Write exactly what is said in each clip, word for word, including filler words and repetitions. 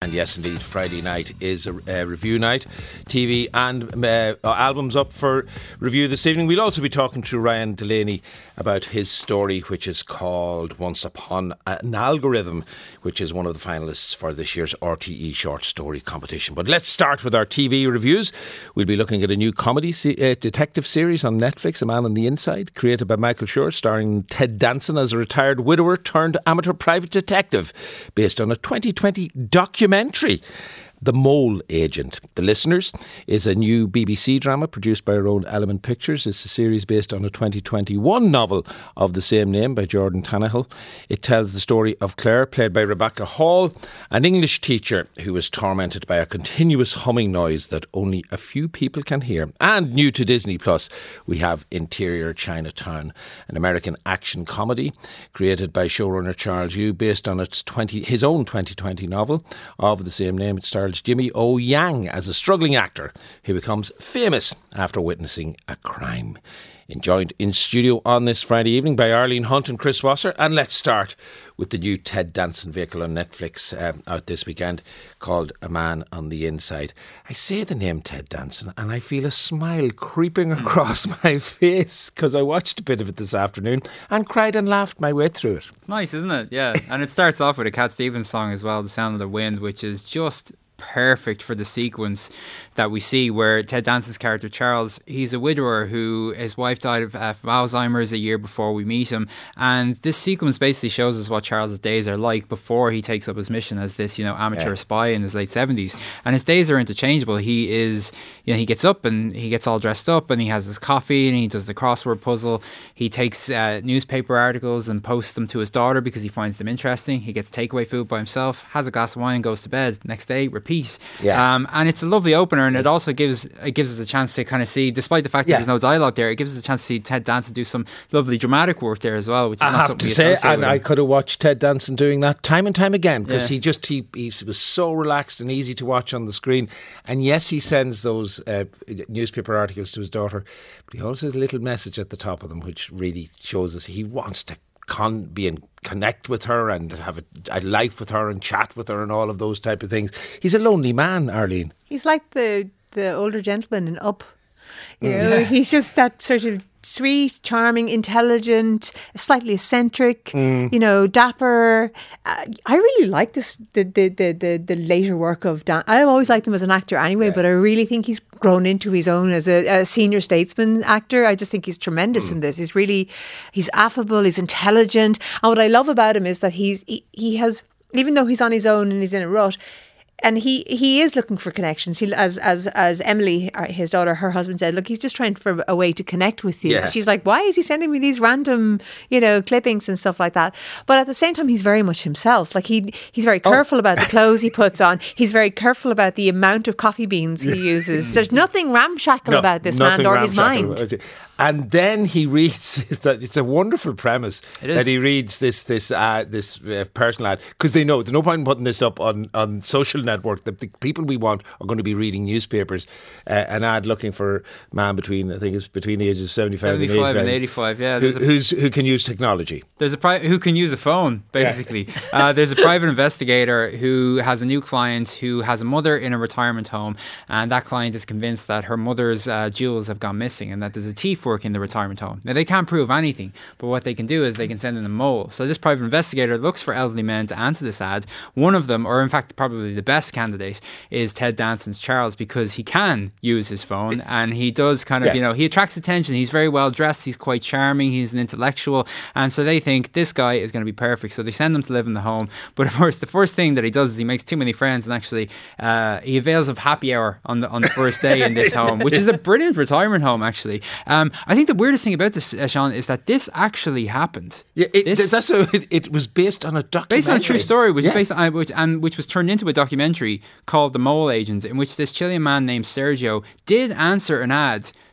And yes, indeed, Friday night is a, a review night. T V and uh, albums up for review this evening. We'll also be talking to Ryan Delaney about his story, which is called Once Upon an Algorithm, which is one of the finalists for this year's R T E short story competition. But let's start with our T V reviews. We'll be looking at a new comedy se- uh, detective series on Netflix, A Man on the Inside, created by Michael Schur, starring Ted Danson as a retired widower turned amateur private detective, based on a twenty twenty documentary. The Mole Agent. The Listeners is a new B B C drama produced by our own Element Pictures. It's a series based on a twenty twenty-one novel of the same name by Jordan Tannahill. It tells the story of Claire, played by Rebecca Hall, an English teacher who is tormented by a continuous humming noise that only a few people can hear. And new to Disney Plus, we have Interior Chinatown, an American action comedy created by showrunner Charles Yu, based on its twenty his own twenty twenty novel of the same name. It stars Jimmy O. Yang as a struggling actor who becomes famous after witnessing a crime. Joined in studio on this Friday evening by Arlene Hunt and Chris Wasser. And let's start with the new Ted Danson vehicle on Netflix um, out this weekend called A Man on the Inside. I say the name Ted Danson and I feel a smile creeping across my face because I watched a bit of it this afternoon and cried and laughed my way through it. It's nice, isn't it? Yeah. And it starts off with a Cat Stevens song as well, The Sound of the Wind, which is just perfect for the sequence that we see where Ted Danson's character Charles, he's a widower who his wife died of, uh, of Alzheimer's a year before we meet him, and this sequence basically shows us what Charles's days are like before he takes up his mission as this, you know, amateur yeah. spy in his late seventies. And his days are interchangeable. He is, you know, he gets up and he gets all dressed up and he has his coffee and he does the crossword puzzle. He takes uh, newspaper articles and posts them to his daughter because he finds them interesting. He gets takeaway food by himself, has a glass of wine, goes to bed. Next day, repeat. Yeah. Um, and it's a lovely opener, and it also gives it gives us a chance to kind of see, despite the fact that yeah. there's no dialogue there, it gives us a chance to see Ted Danson do some lovely dramatic work there as well, which is I not have something to say, and with I could have watched Ted Danson doing that time and time again because yeah. he just he, he was so relaxed and easy to watch on the screen. And yes, he sends those uh, newspaper articles to his daughter, but he also has a little message at the top of them which really shows us he wants to Con- be in connect with her and have a, a life with her and chat with her and all of those type of things. He's a lonely man, Arlene. He's like the the older gentleman in Up. You know, yeah. he's just that sort of sweet, charming, intelligent, slightly eccentric, mm. you know, dapper. Uh, I really like this the the the the, the later work of Dan. I always liked him as an actor anyway, yeah. but I really think he's grown into his own as a, a senior statesman actor. I just think he's tremendous mm. in this. He's really, he's affable, he's intelligent, and what I love about him is that he's he, he has, even though he's on his own and he's in a rut, and he, he is looking for connections. He, as as as Emily, his daughter, her husband said, look, he's just trying for a way to connect with you. Yeah. She's like, why is he sending me these random, you know, clippings and stuff like that? But at the same time, he's very much himself. Like he he's very careful oh. about the clothes he puts on. He's very careful about the amount of coffee beans he uses. There's nothing ramshackle no, about this man or his mind. And then he reads, it's a wonderful premise that he reads this this uh, this uh, personal ad, because they know there's no point in putting this up on, on social network. The, the people we want are going to be reading newspapers. Uh, an ad looking for a man between, I think it's between the ages of seventy-five, seventy-five and eighty-five. And eighty-five, yeah. Who, a, who's, who can use technology. There's a pri- who can use a phone, basically. Yeah. uh, there's a private investigator who has a new client who has a mother in a retirement home, and that client is convinced that her mother's uh, jewels have gone missing and that there's a thief working in the retirement home. Now, they can't prove anything, but what they can do is they can send in a mole. So this private investigator looks for elderly men to answer this ad. One of them, or in fact probably the best candidate, is Ted Danson's Charles, because he can use his phone and he does kind of, yeah. you know, he attracts attention. He's very well dressed. He's quite charming. He's an intellectual. And so they think this guy is going to be perfect. So they send him to live in the home. But of course, the first thing that he does is he makes too many friends, and actually uh, he avails of happy hour on the on the first day in this home, which is a brilliant retirement home, actually. Um, I think the weirdest thing about this, uh, Sean, is that this actually happened. Yeah, it, this, that's a, it, it was based on a documentary. Based on a true story, which yeah. is based on, which and which was turned into a documentary called The Mole Agent, in which this Chilean man named Sergio did answer an ad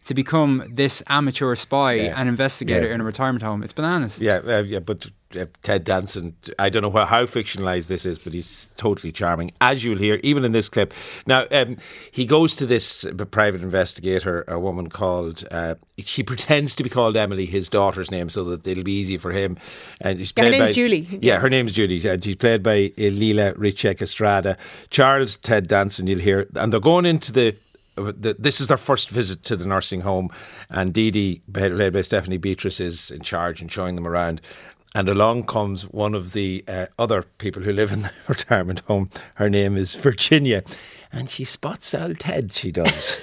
to become this amateur spy Yeah. and investigator Yeah. in a retirement home. It's bananas. Yeah, uh, yeah, but uh, Ted Danson, I don't know how, how fictionalised this is, but he's totally charming, as you'll hear, even in this clip. Now, um, he goes to this uh, private investigator, a woman called, uh, she pretends to be called Emily, his daughter's name, so that it'll be easy for him. And she's Yeah, her played name's by- Julie. Yeah, Yeah. her name's Julie, and she's played by uh, Leela Richek Estrada. Charles Ted Danson, you'll hear, and they're going into the The, this is their first visit to the nursing home, and Dee Dee, played by Stephanie Beatrice, is in charge and showing them around. And along comes one of the uh, other people who live in the retirement home. Her name is Virginia, and she spots old Ted, she does.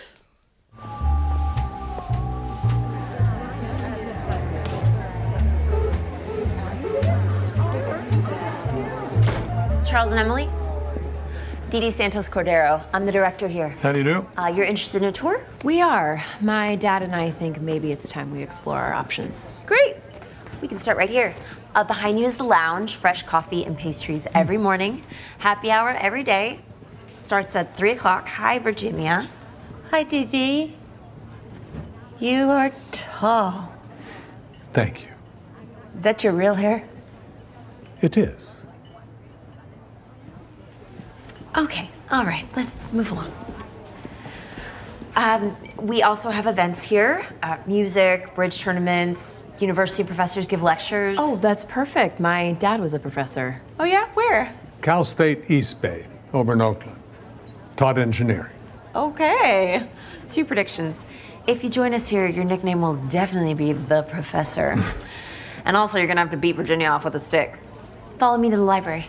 Charles and Emily? Dee Dee Santos Cordero. I'm the director here. How do you do? Uh, you're interested in a tour? We are. My dad and I think maybe it's time we explore our options. Great. We can start right here. Uh, behind you is the lounge, fresh coffee and pastries every morning. Happy hour every day. Starts at three o'clock. Hi, Virginia. Hi, Dee Dee. You are tall. Thank you. Is that your real hair? It is. Okay, all right, let's move along. Um, we also have events here, uh, music, bridge tournaments, university professors give lectures. Oh, that's perfect. My dad was a professor. Oh yeah, where? Cal State East Bay, over in Oakland. Taught engineering. Okay. Two predictions. If you join us here, your nickname will definitely be the professor. And also, you're gonna have to beat Virginia off with a stick. Follow me to the library.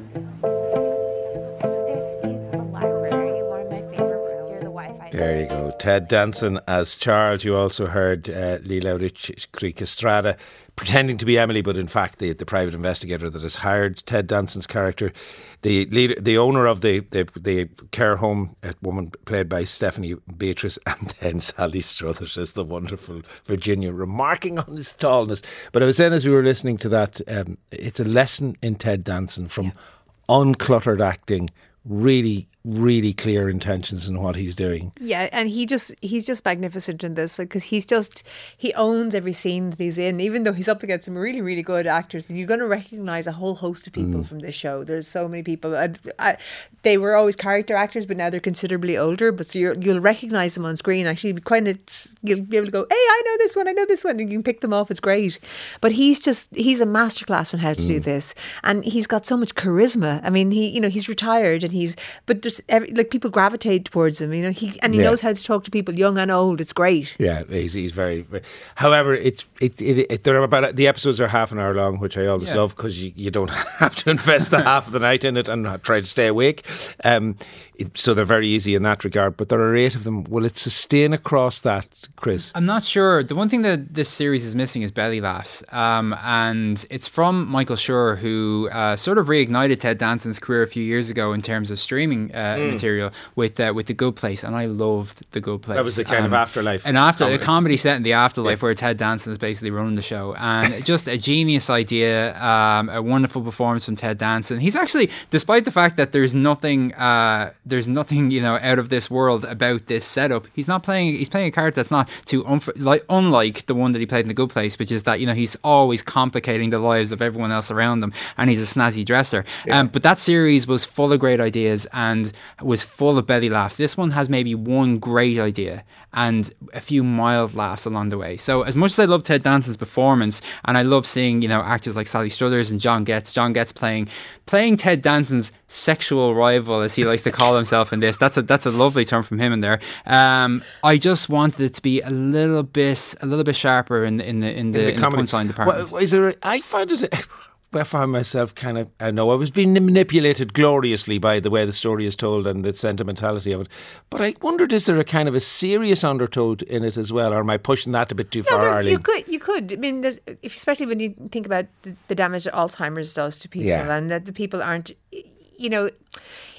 This is the library, one of my favorite rooms. Here's the Wi-Fi. There you go. Ted Danson as Charles. You also heard uh, Leela Richek Estrada pretending to be Emily, but in fact the, the private investigator that has hired Ted Danson's character. The leader, the owner of the, the, the care home, a woman played by Stephanie Beatrice, and then Sally Struthers as the wonderful Virginia, remarking on his tallness. But I was saying as we were listening to that, um, it's a lesson in Ted Danson from yeah. uncluttered acting, really, really clear intentions in what he's doing. Yeah, and he just he's just magnificent in this, because like, he's just he owns every scene that he's in, even though he's up against some really really good actors, and you're going to recognise a whole host of people mm. from this show. There's so many people. I, I, they were always character actors, but now they're considerably older. But so you're, you'll recognise them on screen. Actually, kind of you'll be able to go, hey, I know this one, I know this one, and you can pick them off. It's great. But he's just he's a masterclass on how to mm. do this, and he's got so much charisma. I mean, he you know he's retired, and he's but. Every, like people gravitate towards him, you know. He and he yeah. knows how to talk to people, young and old. It's great. Yeah, he's he's very. very however, it's it, it it they're about the episodes are half an hour long, which I always yeah. love because you, you don't have to invest the half of the night in it and try to stay awake. Um, it, so they're very easy in that regard. But there are eight of them. Will it sustain across that, Chris? I'm not sure. The one thing that this series is missing is belly laughs, um, and it's from Michael Schur, who uh, sort of reignited Ted Danson's career a few years ago in terms of streaming uh, mm. material with uh, with The Good Place, and I loved The Good Place. That was the kind um, of afterlife, an after comedy. a comedy set in the afterlife yeah. where Ted Danson is basically running the show, and just a genius idea, um, a wonderful performance from Ted Danson. He's actually, despite the fact that there's nothing, uh, there's nothing you know out of this world about this setup, he's not playing. He's playing a character that's not too unf- like unlike the one that he played in The Good Place, which is that you know he's always complicating the lives of everyone else around him, and he's a snazzy dresser. Yeah. Um, but that series was full of great ideas and was full of belly laughs. This one has maybe one great idea and a few mild laughs along the way. So as much as I love Ted Danson's performance, and I love seeing you know actors like Sally Struthers and John Getz, John Getz playing playing Ted Danson's sexual rival, as he likes to call himself in this. That's a that's a lovely term from him in there. Um, I just wanted it to be a little bit a little bit sharper in, in the in the, in the, in the punchline department. Well, is there? A, I found it. I found myself kind of, I know I was being manipulated gloriously by the way the story is told and the sentimentality of it. But I wondered, is there a kind of a serious undertone in it as well? Or am I pushing that a bit too no, far, there, Arlene? You could, you could. I mean, there's, if, especially when you think about the, the damage that Alzheimer's does to people, yeah. and that the people aren't, you know,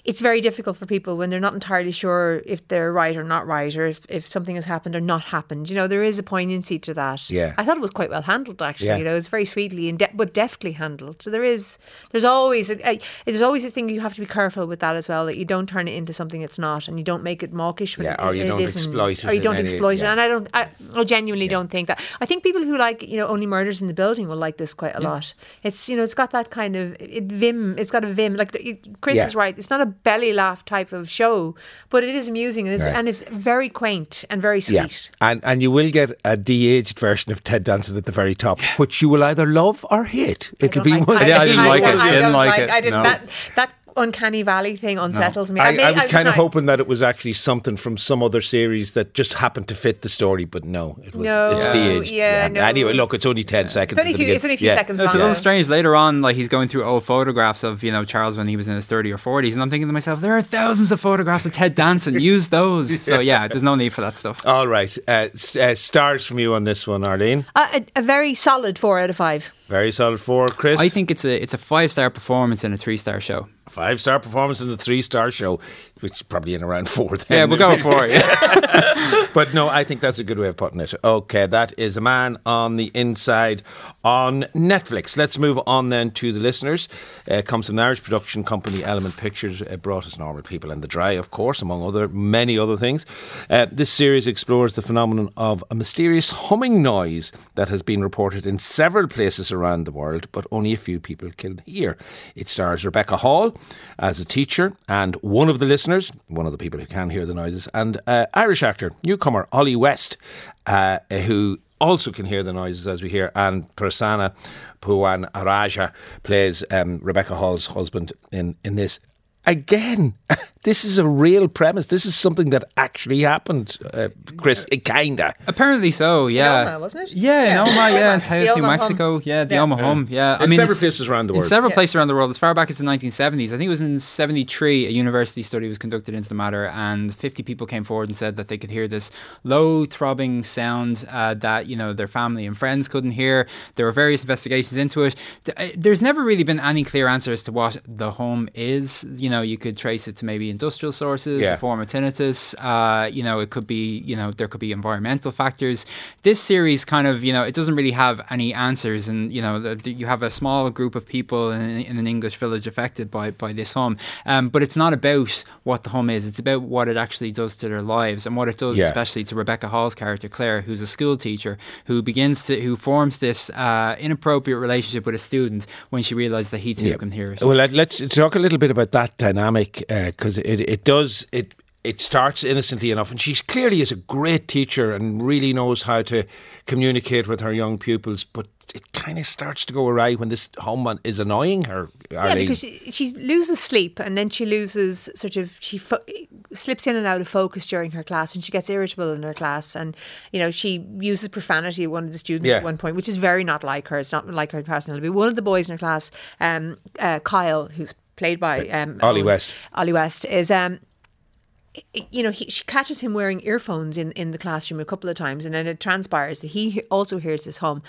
it's very difficult for people when they're not entirely sure if they're right or not right, or if, if something has happened or not happened. You know, there is a poignancy to that. Yeah. I thought it was quite well handled, actually. Yeah. You know, it's very sweetly and de- but deftly handled. So there is, there's always, a, a, there's always a thing you have to be careful with that as well, that you don't turn it into something it's not, and you don't make it mawkish when Yeah, it, or you it don't isn't, exploit it or you in don't any- exploit yeah. it. And I don't, I, I genuinely don't think that. I think people who like, you know, Only Murders in the Building will like this quite a lot. It's, you know, it's got that kind of it, vim. It's got a vim. Like the, Chris Yeah. is right. It's not a belly laugh type of show, but it is amusing and it's, Right. and it's very quaint and very Yeah, sweet. and and you will get a de-aged version of Ted Danson at the very top, which you will either love or hate. It'll be I, one. I didn't like don't- it. I Didn't don't like it. I didn't. No. That that uncanny valley thing unsettles me. I, may- I was just kind of not- hoping that it was actually something from some other series that just happened to fit the story, but no, it was. No, it's de-aged. yeah, no. Anyway, look, it's only ten seconds. It's only at a the few. It's only a few beginning. seconds It's long. a little though. strange. Later on, like he's going through old photographs of, you know, Charles when he was in his thirties or forties, and I'm thinking to myself, there are thousands of photographs of Ted Danson. Use those. So yeah, there's no need for that stuff. All right, uh, s- uh, stars from you on this one, Arlene. Uh, a, a very solid four out of five. Very solid four, Chris. I think it's a it's a five star performance in a three star show. Five star performance in the three star show, which is probably in around four. Then. Yeah, we'll go for it. Yeah. But no, I think that's a good way of putting it. Okay, that is A Man on the Inside on Netflix. Let's move on then to the listeners. Uh, it comes from the Irish production company Element Pictures. It brought us Normal People in the Dry, of course, among other many other things. Uh, this series explores the phenomenon of a mysterious humming noise that has been reported in several places around the world, but only a few people can hear. It stars Rebecca Hall as a teacher and one of the listeners, one of the people who can hear the noises, and uh, Irish actor, newcomer Ollie West, uh, who also can hear the noises as we hear, and Prasanna Puwanaraja plays um, Rebecca Hall's husband in, in this. Again, this is a real premise. This is something that actually happened, uh, Chris. It kinda. Apparently so, yeah. Oma, wasn't it? Yeah, in Oma, yeah, in The Taos, New Oma Mexico. hum. Yeah, the Yeah. Oma hum, yeah. In several places around the world. In several Yeah. places around the world, as far back as the nineteen seventies. I think it was in seventy-three, a university study was conducted into the matter, and fifty people came forward and said that they could hear this low throbbing sound uh, that, you know, their family and friends couldn't hear. There were various investigations into it. Th- uh, There's never really been any clear answer as to what the hum is. You know, you could trace it to maybe industrial sources, Yeah. a form of tinnitus. Uh, you know, it could be, you know, there could be environmental factors. This series kind of, you know, it doesn't really have any answers. And, you know, the, the, you have a small group of people in, in an English village affected by, by this hum. Um, but it's not about what the hum is. It's about what it actually does to their lives and what it does, Yeah. especially to Rebecca Hall's character, Claire, who's a school teacher who begins to, who forms this uh, inappropriate relationship with a student when she realizes that he too Yeah. can hear it. Well, let, let's talk a little bit about that dynamic because it, it does it it starts innocently enough, and she clearly is a great teacher and really knows how to communicate with her young pupils. But it kind of starts to go awry when this hum is annoying her. Yeah, Arlene. because she, she loses sleep and then she loses sort of, she fo- slips in and out of focus during her class, and she gets irritable in her class, and, you know, she uses profanity at one of the students Yeah. at one point, which is very not like her. It's not like her personality. But one of the boys in her class, um, uh, Kyle, who's played by um, Ollie Owen- West. Ollie West is um, you know, he, she catches him wearing earphones in, in the classroom a couple of times, and then it transpires that he he also hears this hum.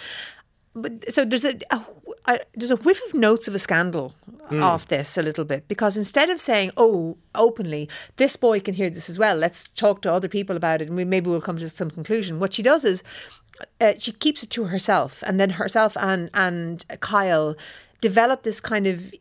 But so there's a, a, a there's a whiff of notes of a scandal off this a little bit, because instead of saying, oh, openly, this boy can hear this as well, let's talk to other people about it and we, maybe we'll come to some conclusion, what she does is uh, she keeps it to herself, and then herself and and Kyle develop this kind of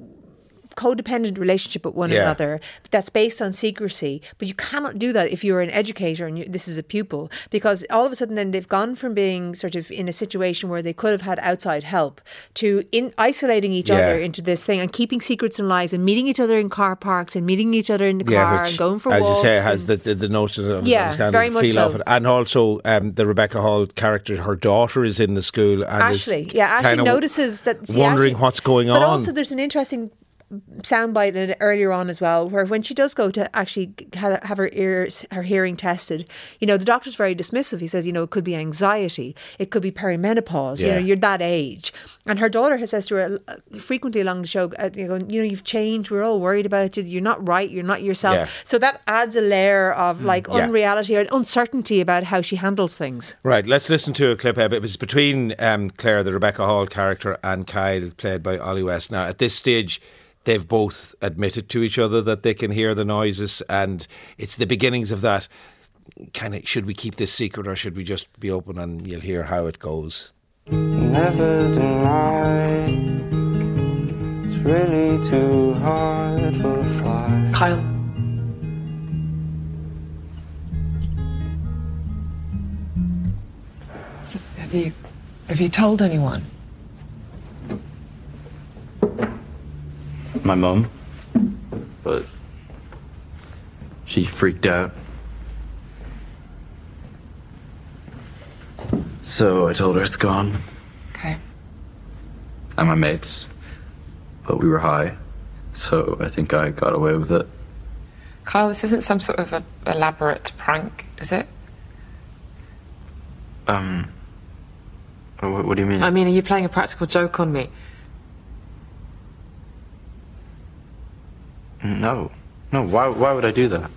codependent relationship with one Yeah. another that's based on secrecy. But you cannot do that if you're an educator and you, this is a pupil, because all of a sudden then they've gone from being sort of in a situation where they could have had outside help to in isolating each Yeah. other into this thing and keeping secrets and lies and meeting each other in car parks and meeting each other in the car and going for as walks. you say, has and- the, the, the notion of Yeah, of scandal very much feel so. of it. And also um, the Rebecca Hall character, her daughter is in the school and Ashley, is yeah, Ashley kinda notices that. see, wondering Ashley- what's going But on. also, there's an interesting soundbite in it earlier on as well, where when she does go to actually ha- have her ears, her hearing tested, you know, the doctor's very dismissive. He says, you know, it could be anxiety, it could be perimenopause. You Yeah. know, you're that age. And her daughter has says to her uh, frequently along the show, uh, you know, you know, you've changed. We're all worried about you. You're not right. You're not yourself. Yeah. So that adds a layer of like Yeah. unreality or uncertainty about how she handles things. Right, let's listen to a clip. Uh, It was between um, Claire, the Rebecca Hall character, and Kyle, played by Ollie West. Now, at this stage, they've both admitted to each other that they can hear the noises, and it's the beginnings of that kind of, should we keep this secret or should we just be open, and you'll hear how it goes. Never deny, it's really too hard to fly. Kyle. So have you, have you told anyone? My mum, but she freaked out. So I told her it's gone. Okay. And my mates. But we were high, so I think I got away with it. Kyle, this isn't some sort of a elaborate prank, is it? Um, what, what do you mean? I mean, are you playing a practical joke on me? No. No, why, why would I do that?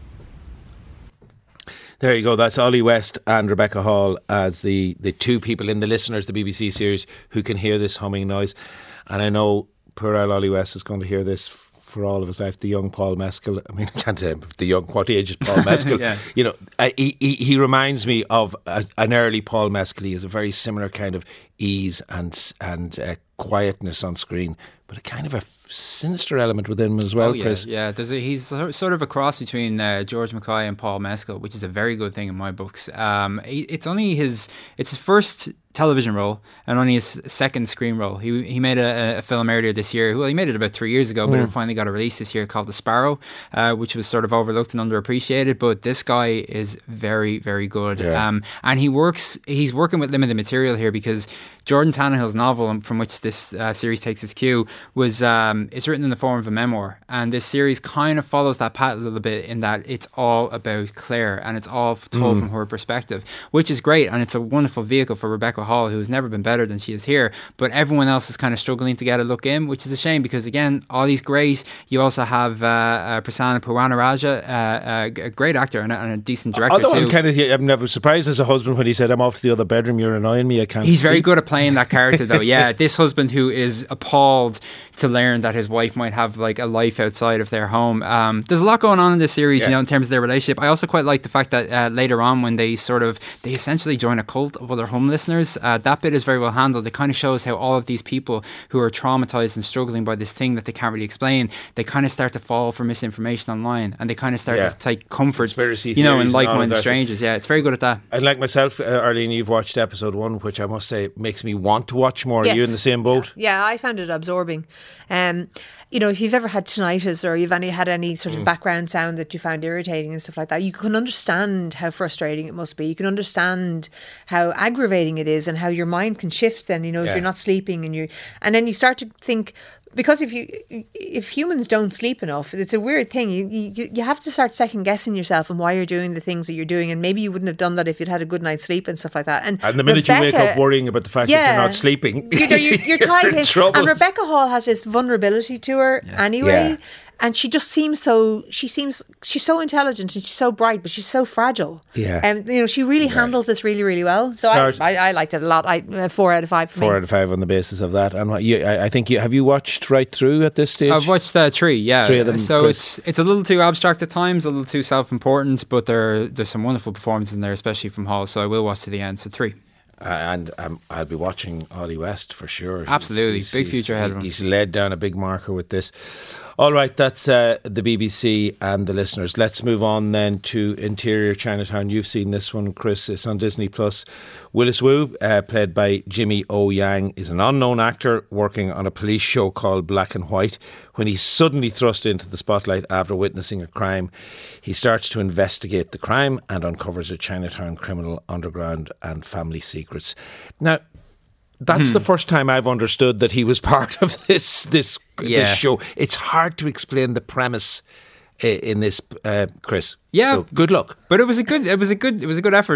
There you go. That's Ollie West and Rebecca Hall as the, the two people in the Listeners, the B B C series, who can hear this humming noise. And I know poor old Ollie West is going to hear this f- for all of his life. The young Paul Mescal. I mean, I can't say the young, what age is Paul Mescal? Yeah. You know, uh, he, he, he reminds me of a, an early Paul Mescal. He has a very similar kind of ease and, and uh, quietness on screen, but a kind of a sinister element within him as well, oh, yeah, Chris. Yeah, there's a, he's sort of a cross between uh, George Mackay and Paul Mescal, which is a very good thing in my books. Um, it's only his, it's his first television role and only his second screen role. He he made a, a film earlier this year. Well, he made it about three years ago, but mm. it finally got a release this year called The Sparrow, uh, which was sort of overlooked and underappreciated. But this guy is very, very good. Yeah. Um, and he works. He's working with limited material here because Jordan Tannehill's novel, from which this uh, series takes its cue, was um, it's written in the form of a memoir. And this series kind of follows that path a little bit in that it's all about Claire and it's all told mm. from her perspective, which is great. And it's a wonderful vehicle for Rebecca Hall, who's never been better than she is here, but everyone else is kind of struggling to get a look in, which is a shame because again, Ollie's great. You also have uh, uh, Prasanna Puranaraja, uh, uh, a great actor and a, and a decent director. Although too. I'm kind of, I'm never surprised as a husband when he said, "I'm off to the other bedroom. You're annoying me. I can't." He's sleep. very good at playing that character, though. Yeah, this husband who is appalled to learn that his wife might have like a life outside of their home. Um, there's a lot going on in this series, yeah. you know, in terms of their relationship. I also quite like the fact that uh, later on, when they sort of they essentially join a cult of other home listeners. Uh, that bit is very well handled. It kind of shows how all of these people who are traumatized and struggling by this thing that they can't really explain, they kind of start to fall for misinformation online, and they kind of start yeah. to take comfort, Conspiracy you know, in like-minded that. strangers. Yeah, it's very good at that. And like myself, uh, Arlene, you've watched episode one, which I must say makes me want to watch more. Yes. Are you in the same boat? Yeah, yeah, I found it absorbing. Um, you know, if you've ever had tinnitus or you've any had any sort of mm. background sound that you found irritating and stuff like that, you can understand how frustrating it must be. You can understand how aggravating it is and how your mind can shift then, you know, if yeah. you're not sleeping and you and then you start to think, because if you if humans don't sleep enough, it's a weird thing. You, you you have to start second guessing yourself and why you're doing the things that you're doing, and maybe you wouldn't have done that if you'd had a good night's sleep and stuff like that. And, and the minute Rebecca, you wake up worrying about the fact yeah, that you're not sleeping, you know, you're, you're, you're trying in to. trouble. And Rebecca Hall has this vulnerability to her yeah. anyway. Yeah. And she just seems so, she seems, she's so intelligent and she's so bright, but she's so fragile. Yeah. And, um, you know, she really right. handles this really, really well. So I, I, I liked it a lot. I uh, Four out of five for Four me. out of five on the basis of that. And what you, I, I think you, have you watched right through at this stage? I've watched uh, three, yeah. Three of them, so Chris. it's it's a little too abstract at times, a little too self-important, but there there's some wonderful performances in there, especially from Hall. So I will watch to the end. So three. Uh, and um, I'll be watching Ollie West for sure. Absolutely. He's, big he's, future ahead of him. He's led down a big marker with this. All right, that's uh, the B B C and the Listeners. Let's move on then to Interior Chinatown. You've seen this one, Chris. It's on Disney Plus. Willis Wu, uh, played by Jimmy O Yang, is an unknown actor working on a police show called Black and White. When he's suddenly thrust into the spotlight after witnessing a crime, he starts to investigate the crime and uncovers a Chinatown criminal underground and family secrets. Now, that's hmm. the first time I've understood that he was part of this this, yeah. this show. It's hard to explain the premise uh, in this, uh, Chris. Yeah, so good luck. But it was a good, it was a good, it was a good effort.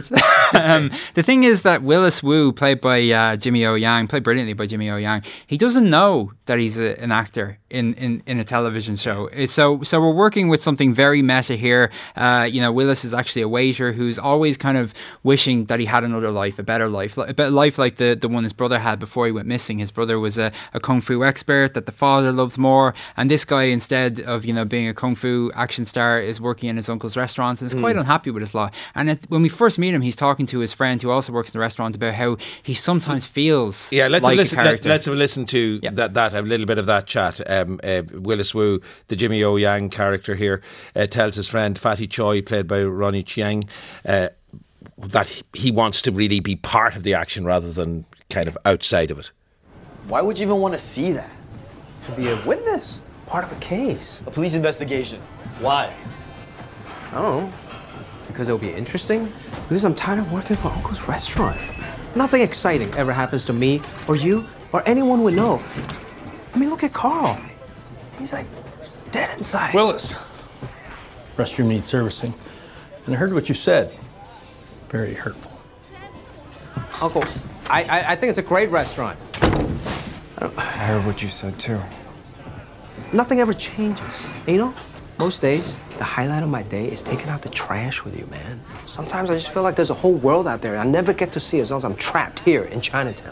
um, the thing is that Willis Wu, played by uh, Jimmy O Yang, played brilliantly by Jimmy O Yang, he doesn't know that he's a, an actor in, in, in a television show. So so we're working with something very meta here. Uh, you know, Willis is actually a waiter who's always kind of wishing that he had another life, a better life, a better life like the, the one his brother had before he went missing. His brother was a, a kung fu expert that the father loved more, and this guy, instead of, you know, being a kung fu action star, is working in his uncle's restaurant and is quite mm. unhappy with his lot. And it, when we first meet him, he's talking to his friend who also works in the restaurant about how he sometimes feels yeah, let's like have listen, a character. Let, let's have a listen to yeah. that, that, a little bit of that chat. Um, uh, Willis Wu, the Jimmy O Yang character here, uh, tells his friend Fatty Choi, played by Ronnie Chiang, uh, that he wants to really be part of the action rather than kind of outside of it. Why would you even want to see that? To be a witness, part of a case. A police investigation. Why? I don't know. Because it'll be interesting? Because I'm tired of working for Uncle's restaurant. Nothing exciting ever happens to me or you or anyone we know. I mean, look at Carl. He's like dead inside. Willis, restroom needs servicing. And I heard what you said. Very hurtful. Uncle, I, I, I think it's a great restaurant. I, I heard what you said, too. Nothing ever changes. And you know, most days, the highlight of my day is taking out the trash with you, man. Sometimes I just feel like there's a whole world out there I never get to see as long as I'm trapped here in Chinatown.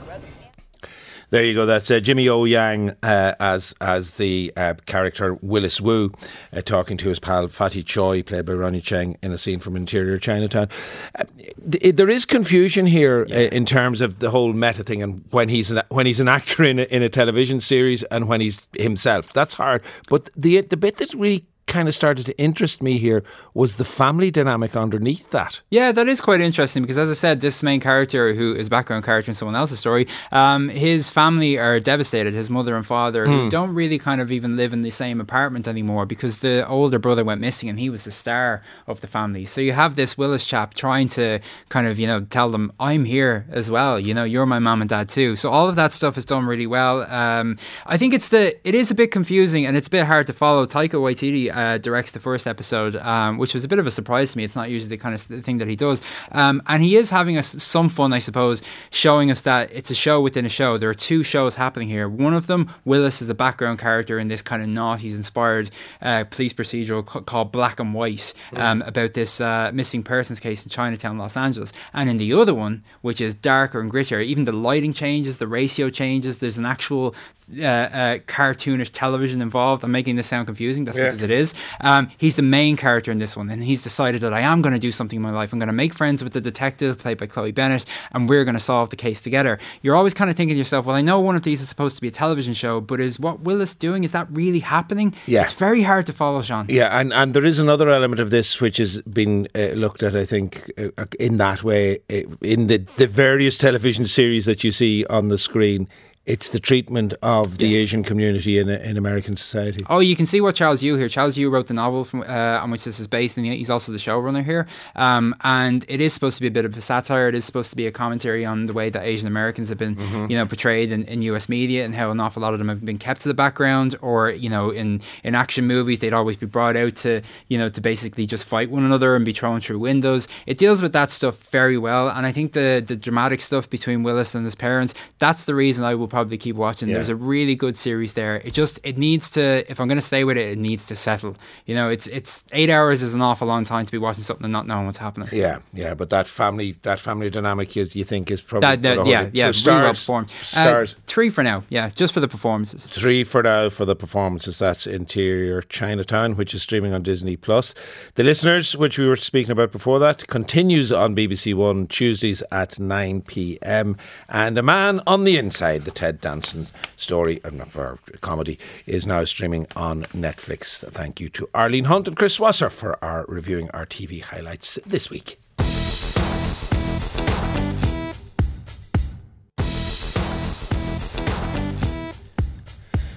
There you go. That's uh, Jimmy O Yang uh, as as the uh, character Willis Wu, uh, talking to his pal Fatty Choi, played by Ronnie Chiang, in a scene from Interior Chinatown. Uh, th- there is confusion here yeah. uh, in terms of the whole meta thing, and when he's an, when he's an actor in a, in a television series and when he's himself. That's hard. But the the bit that really kind of started to interest me here was the family dynamic underneath that. Yeah, that is quite interesting because, as I said, this main character, who is a background character in someone else's story, um, his family are devastated. His mother and father, mm. who don't really kind of even live in the same apartment anymore because the older brother went missing and he was the star of the family. So you have this Willis chap trying to kind of, you know, tell them, I'm here as well. You know, you're my mom and dad too. So all of that stuff is done really well. Um, I think it's the it is a bit confusing and it's a bit hard to follow. Taika Waititi Uh, directs the first episode, um, which was a bit of a surprise to me. It's not usually the kind of thing that he does. Um, and he is having us some fun, I suppose, showing us that it's a show within a show. There are two shows happening here. One of them, Willis is a background character in this kind of noughties inspired uh, police procedural c- called Black and White, um, mm. about this uh, missing persons case in Chinatown, Los Angeles. And in the other one, which is darker and grittier, even the lighting changes, the ratio changes, there's an actual uh, uh, cartoonish television involved. I'm making this sound confusing, that's yeah. because it is. Um, he's the main character in this one, and he's decided that I am going to do something in my life. I'm going to make friends with the detective played by Chloe Bennett, and we're going to solve the case together. You're always kind of thinking to yourself, well, I know one of these is supposed to be a television show, but is what Willis doing, is that really happening? Yeah. It's very hard to follow, Sean. Yeah, and, and there is another element of this which has been uh, looked at, I think, uh, in that way, uh, in the, the various television series that you see on the screen. It's the treatment of the yes. Asian community in in American society. Oh, you can see what Charles Yu here. Charles Yu wrote the novel from, uh, on which this is based, and he's also the showrunner here. Um, and it is supposed to be a bit of a satire. It is supposed to be a commentary on the way that Asian Americans have been, mm-hmm. you know, portrayed in, in U S media, and how an awful lot of them have been kept to the background, or, you know, in, in action movies, they'd always be brought out to, you know, to basically just fight one another and be thrown through windows. It deals with that stuff very well, and I think the the dramatic stuff between Willis and his parents, that's the reason I will probably keep watching. Yeah. There's a really good series there. It just, it needs to, if I'm going to stay with it, it needs to settle. You know, it's it's eight hours is an awful long time to be watching something and not knowing what's happening. Yeah, yeah, but that family that family dynamic, you, you think is probably that, that, yeah, yeah, so really stars, well performed. Stars. Uh, three for now, yeah, just for the performances. Three for now for the performances. That's Interior Chinatown, which is streaming on Disney Plus. The Listeners, which we were speaking about before that, continues on B B C One Tuesdays at nine p.m. And A Man on the Inside, the Ted Danson story, or comedy, is now streaming on Netflix. Thank you to Arlene Hunt and Chris Swasser for our reviewing our T V highlights this week.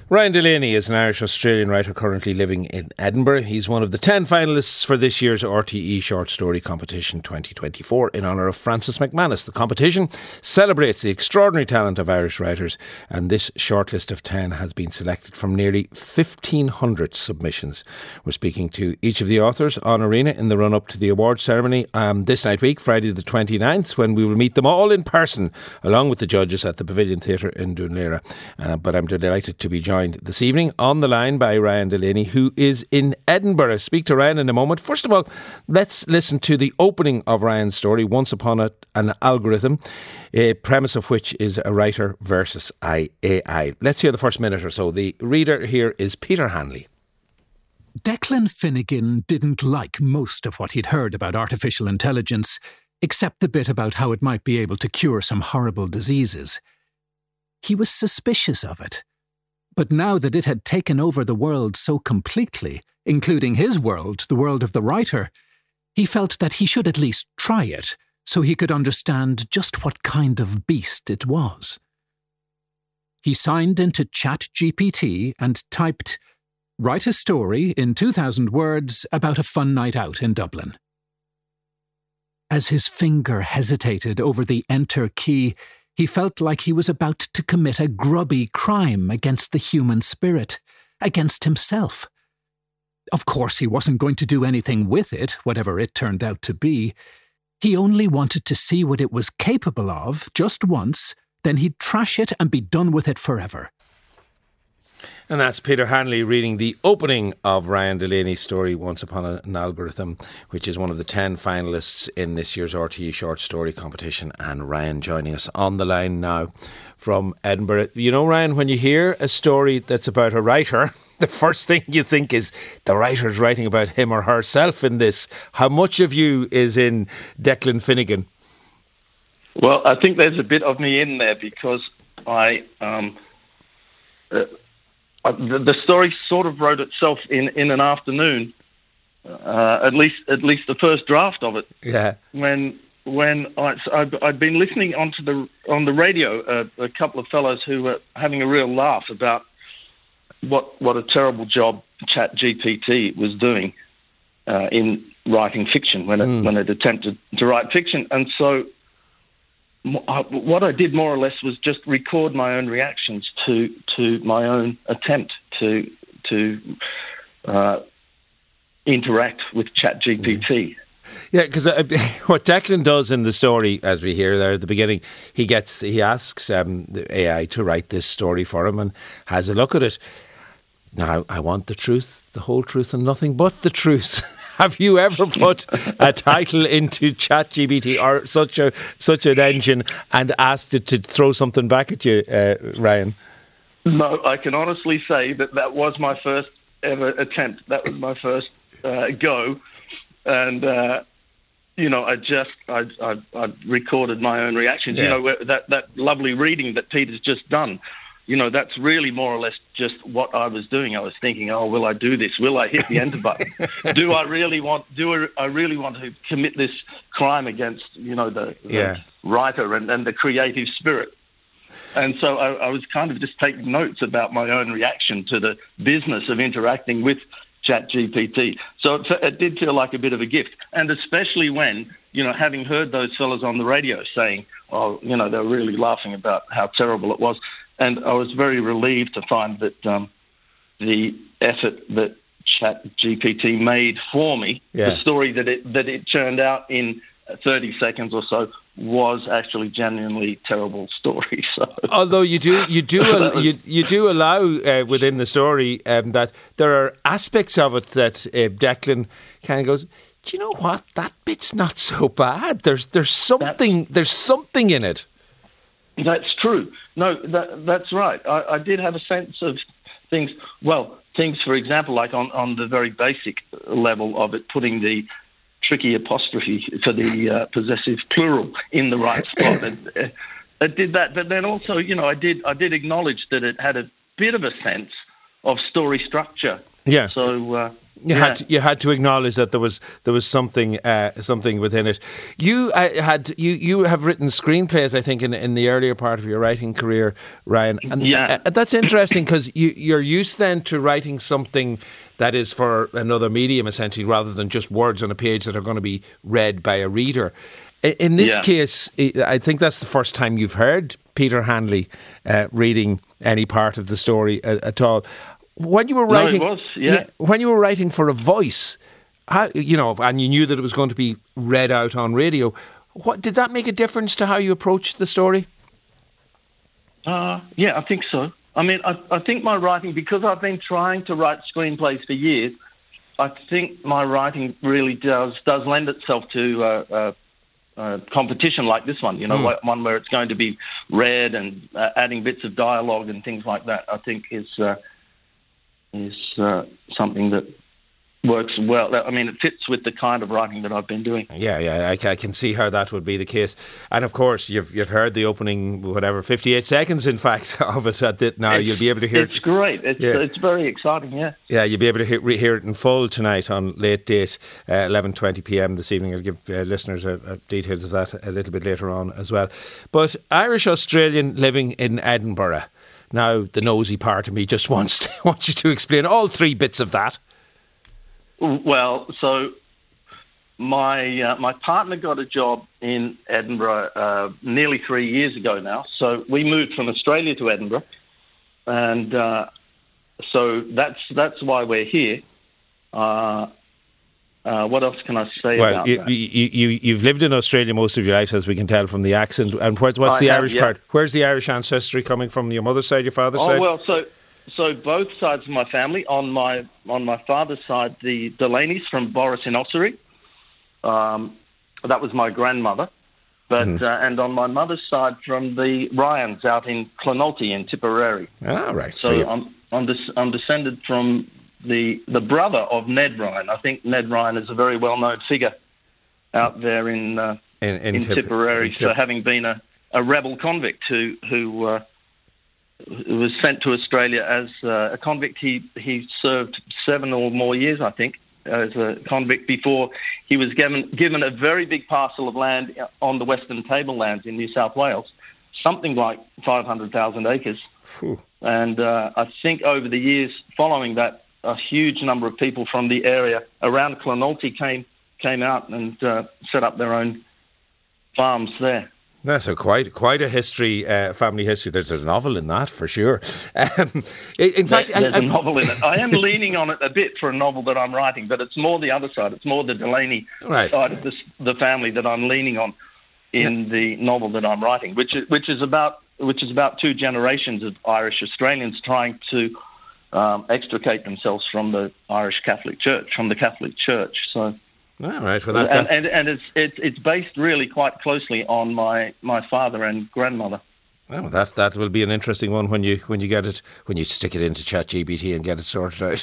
Ryan Delaney is an Irish-Australian writer currently living in Edinburgh. He's one of the ten finalists for this year's R T E Short Story Competition twenty twenty-four in honour of Francis McManus. The competition celebrates the extraordinary talent of Irish writers, and this shortlist of ten has been selected from nearly fifteen hundred submissions. We're speaking to each of the authors on Arena in the run-up to the awards ceremony um, this night week, Friday the twenty-ninth, when we will meet them all in person, along with the judges at the Pavilion Theatre in Dunleera. Uh, but I'm delighted to be joined this evening on the line by Ryan Delaney, who is in Edinburgh. I'll speak to Ryan in a moment. First of all, let's listen to the opening of Ryan's story, Once Upon a, an Algorithm, a premise of which is a writer versus A I. Let's hear the first minute or so. The reader here is Peter Hanley. Declan Finnegan didn't like most of what he'd heard about artificial intelligence, except the bit about how it might be able to cure some horrible diseases. He was suspicious of it. But now that it had taken over the world so completely, including his world, the world of the writer, he felt that he should at least try it so he could understand just what kind of beast it was. He signed into ChatGPT and typed, "Write a story in two thousand words about a fun night out in Dublin." As his finger hesitated over the enter key, he felt like he was about to commit a grubby crime against the human spirit, against himself. Of course, he wasn't going to do anything with it, whatever it turned out to be. He only wanted to see what it was capable of, just once, then he'd trash it and be done with it forever. And that's Peter Hanley reading the opening of Ryan Delaney's story, Once Upon an Algorithm, which is one of the ten finalists in this year's R T E Short Story Competition. And Ryan joining us on the line now from Edinburgh. You know, Ryan, when you hear a story that's about a writer, the first thing you think is the writer's writing about him or herself in this. How much of you is in Declan Finnegan? Well, I think there's a bit of me in there because I... Um, uh, Uh, the, the story sort of wrote itself in, in an afternoon, uh, at least at least the first draft of it. Yeah. When when I, I'd, I'd been listening onto the on the radio, uh, a couple of fellows who were having a real laugh about what what a terrible job ChatGPT was doing uh, in writing fiction when it mm. when it attempted to write fiction, and so. What I did more or less was just record my own reactions to, to my own attempt to to uh, interact with ChatGPT. Yeah, because uh, what Declan does in the story, as we hear there at the beginning, he gets he asks um, the A I to write this story for him and has a look at it. Now, I want the truth, the whole truth, and nothing but the truth. Have you ever put a title into ChatGPT or such a such an engine and asked it to throw something back at you, uh, Ryan? No, I can honestly say that that was my first ever attempt. That was my first uh, go, and uh, you know, I just I, I, I recorded my own reactions. Yeah. You know, that that lovely reading that Peter's just done. You know, that's really more or less just what I was doing. I was thinking, oh, will I do this? Will I hit the enter button? do I really want? Do I really want to commit this crime against, you know, the, yeah. the writer and, and the creative spirit? And so I, I was kind of just taking notes about my own reaction to the business of interacting with ChatGPT. So it, it did feel like a bit of a gift, and especially when, you know, having heard those fellas on the radio saying, oh, you know, they were really laughing about how terrible it was. And I was very relieved to find that um, the effort that ChatGPT made for me, yeah. the story that it that it churned out in thirty seconds or so, was actually genuinely terrible story. So, although you do you do al- you you do allow uh, within the story um, that there are aspects of it that uh, Declan kind of goes, do you know what, that bit's not so bad. There's there's something that's, there's something in it. That's true. No, that, that's right. I, I did have a sense of things. Well, things, for example, like on, on the very basic level of it, putting the tricky apostrophe for the uh, possessive plural in the right spot. It, it, it did that, but then also, you know, I did I did acknowledge that it had a bit of a sense of story structure. Yeah. So, uh, You Yeah. had to, you had to acknowledge that there was there was something uh, something within it. You uh, had you you have written screenplays, I think, in in the earlier part of your writing career, Ryan. And Yeah. uh, that's interesting because you you're used then to writing something that is for another medium essentially, rather than just words on a page that are going to be read by a reader. I- In this Yeah. case, I I think that's the first time you've heard Peter Hanley uh, reading any part of the story at, at all. When you were No, it writing, was, yeah. when you were writing for a voice, how, you know, and you knew that it was going to be read out on radio, what did that make a difference to how you approached the story? Uh, yeah, I think so. I mean, I, I think my writing, because I've been trying to write screenplays for years, I think my writing really does does lend itself to uh, uh, uh, competition like this one. You know, Mm. one where it's going to be read and uh, adding bits of dialogue and things like that. I think is uh, is uh, something that works well. I mean, it fits with the kind of writing that I've been doing. Yeah, yeah, I, ca- I can see how that would be the case. And of course, you've you've heard the opening, whatever, fifty-eight seconds, in fact, of it. At the, now It's- you'll be able to hear It's great. It's Yeah. it's very exciting. Yeah. Yeah, you'll be able to hear, re- hear it in full tonight on late date, uh, eleven twenty p.m. this evening. I'll give uh, listeners uh, uh, details of that a little bit later on as well. But Irish Australian living in Edinburgh. Now, the nosy part of me just wants to, wants you to explain all three bits of that. Well, so my uh, my partner got a job in Edinburgh uh, nearly three years ago now. So we moved from Australia to Edinburgh, and uh, so that's that's why we're here. Uh, uh, what else can I say Well, about you, that? you, you, you've lived in Australia most of your life, as we can tell from the accent. And where's, what's I the have, Irish yeah. part? Where's the Irish ancestry coming from? Your mother's side, your father's Oh side? well, so so both sides of my family. On my on my father's side, the Delaney's from Boris in Ossory. Um, that was my grandmother. But Mhm. uh, and on my mother's side, from the Ryans out in Clonoulty in Tipperary. Ah, right. So, So you- I'm I'm, des- I'm descended from the the brother of Ned Ryan. I think Ned Ryan is a very well known figure out there in uh, in, in, in Tip- Tipperary in Tip- for having been a, a rebel convict who who, uh, who was sent to Australia as uh, a convict. He he served seven or more years, I think, as a convict before he was given given a very big parcel of land on the Western Tablelands in New South Wales, something like five hundred thousand acres. Phew. And uh, I think over the years following that, a huge number of people from the area around Clonoulty came came out and uh, set up their own farms there. That's a quite quite a history, uh, family history. There's a novel in that for sure. Um, in in fact, There- there's I, a novel in it. I am leaning on it a bit for a novel that I'm writing, but it's more the other side. It's more the Delaney Right. side of this, the family that I'm leaning on in the novel that I'm writing, which is which is about which is about two generations of Irish Australians trying to um, extricate themselves from the Irish Catholic Church, from the Catholic Church. So. all right. Well, that, and, that, and and it's it's it's based really quite closely on my, my father and grandmother. oh, that that will be an interesting one when you when you get it when you stick it into ChatGPT and get it sorted out.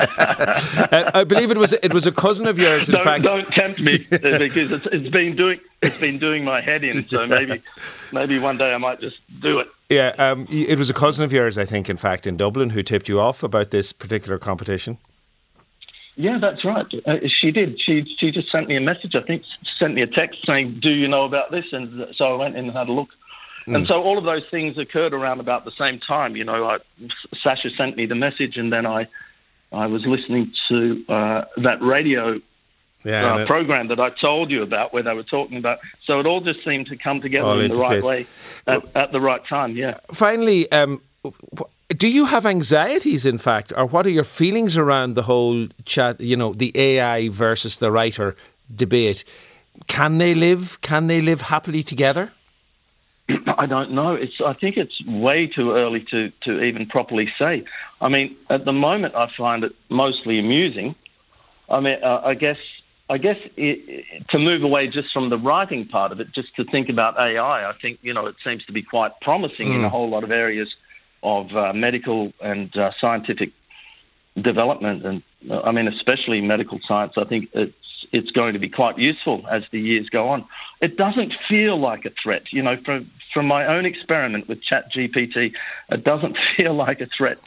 uh, I believe it was it was a cousin of yours. In don't, fact, don't tempt me uh, because it's, it's been doing it's been doing my head in. So maybe maybe one day I might just do it. yeah, um, it was a cousin of yours, I think, in fact, in Dublin, who tipped you off about this particular competition. Yeah, that's right. Uh, she did. She she just sent me a message. I think sent me a text saying, "Do you know about this?" And so I went in and had a look. Mm. And so all of those things occurred around about the same time. You know, I, Sasha sent me the message, and then I I was listening to uh, that radio Yeah, uh, and it- program that I told you about, where they were talking about. So it all just seemed to come together All in into the right place. way at, at the right time. Yeah. Finally, um, wh- do you have anxieties, in fact, or what are your feelings around the whole chat, you know, the A I versus the writer debate? Can they live? Can they live happily together? I don't know. It's. I think it's way too early to, to even properly say. I mean, at the moment, I find it mostly amusing. I mean, uh, I guess I guess it, to move away just from the writing part of it, just to think about A I. I think you know it seems to be quite promising in Mm. a whole lot of areas of uh, medical and uh, scientific development, and uh, I mean, especially medical science. I think it's it's going to be quite useful as the years go on. It doesn't feel like a threat, you know. From from my own experiment with ChatGPT, it doesn't feel like a threat